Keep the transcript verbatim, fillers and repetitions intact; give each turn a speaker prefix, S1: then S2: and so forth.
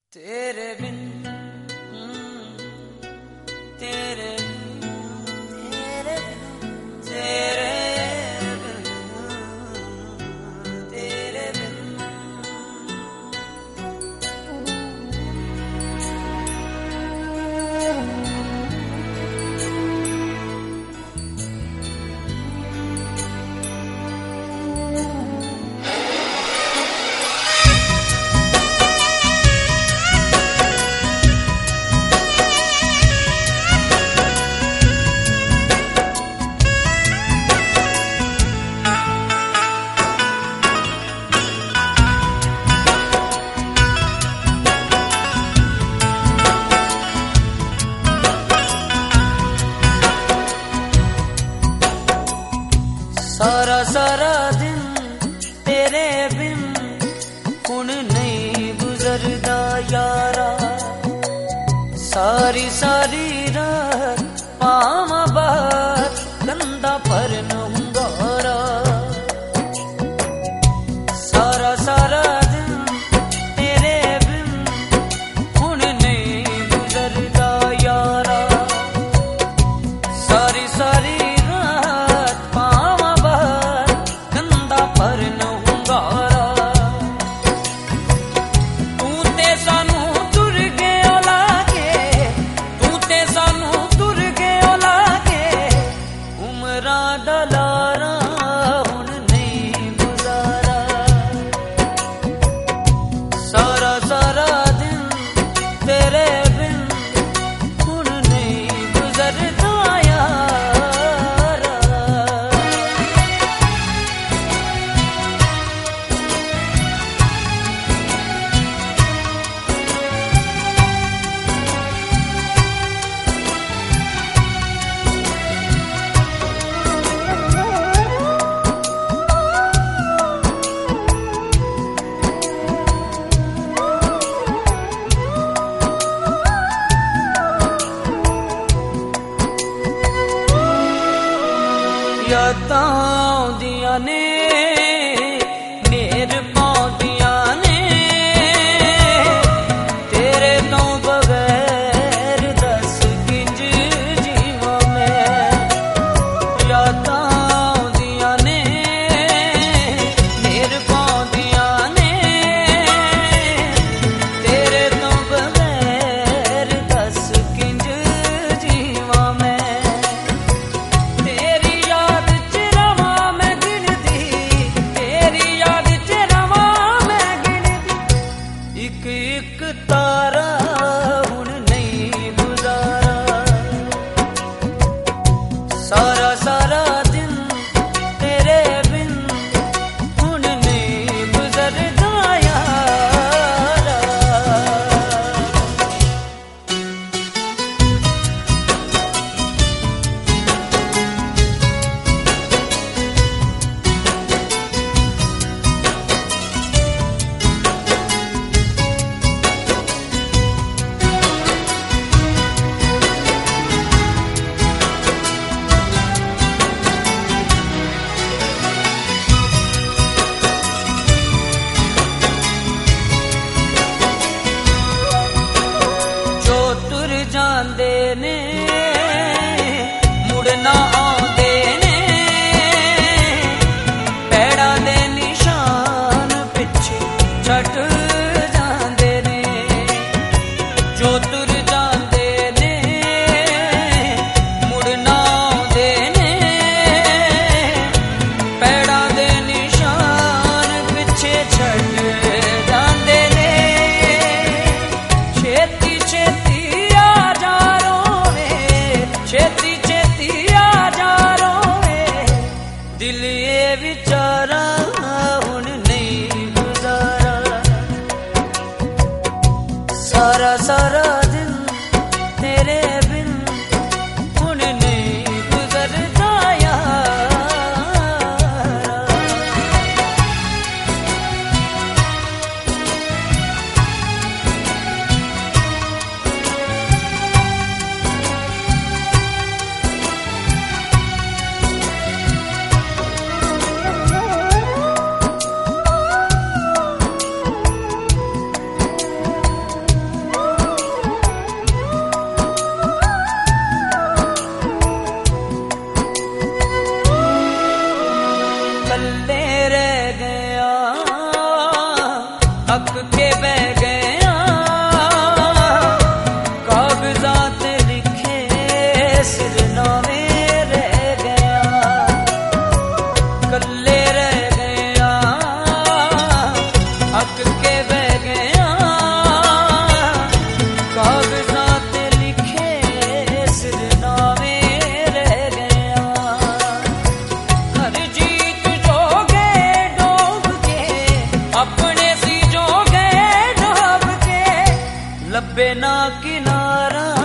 S1: तेरे बिन तेरे तेरे तेरे तेरे बिन सारा सारा दिन तेरे बिन हुण नहीं गुजरदा यारा। सारी सारी रात पावां बाहर कंधा पर नहुंगारा। सारा सारा दिन तेरे बिन हुण नहीं गुजरदा यारा। सारी सारी यादां आउंदियां ने मेर पाउंदियां ने तेरे तो बगैर दस किंज जीवां मैं। यादां आउंदियां ने मेर पाउंदियां ने तेरे तो बगैर दस किंज जीवां मैं। एक तारा हुण नहीं गुजारा। सारा सारा दिन तेरे बिन हुण नहीं गुजरदा यारा। जांदे ने मुड़ना आंदे ने पैड़ा दे निशान पिछे छट जांदे ने। जो तुर जांदे ने मुड़ना आंदे ने पैड़ा दे निशान पिछे छट जांदे ने। छेती छेती छेती छेती आ जा रोवे दिल ये विचारा हुण नहीं गुजारा। सारा सारा दिन तेरे बिन हुण नहीं गुजरदा यारा। ਲੱਭੇ ਨਾ ਕਿਨਾਰਾ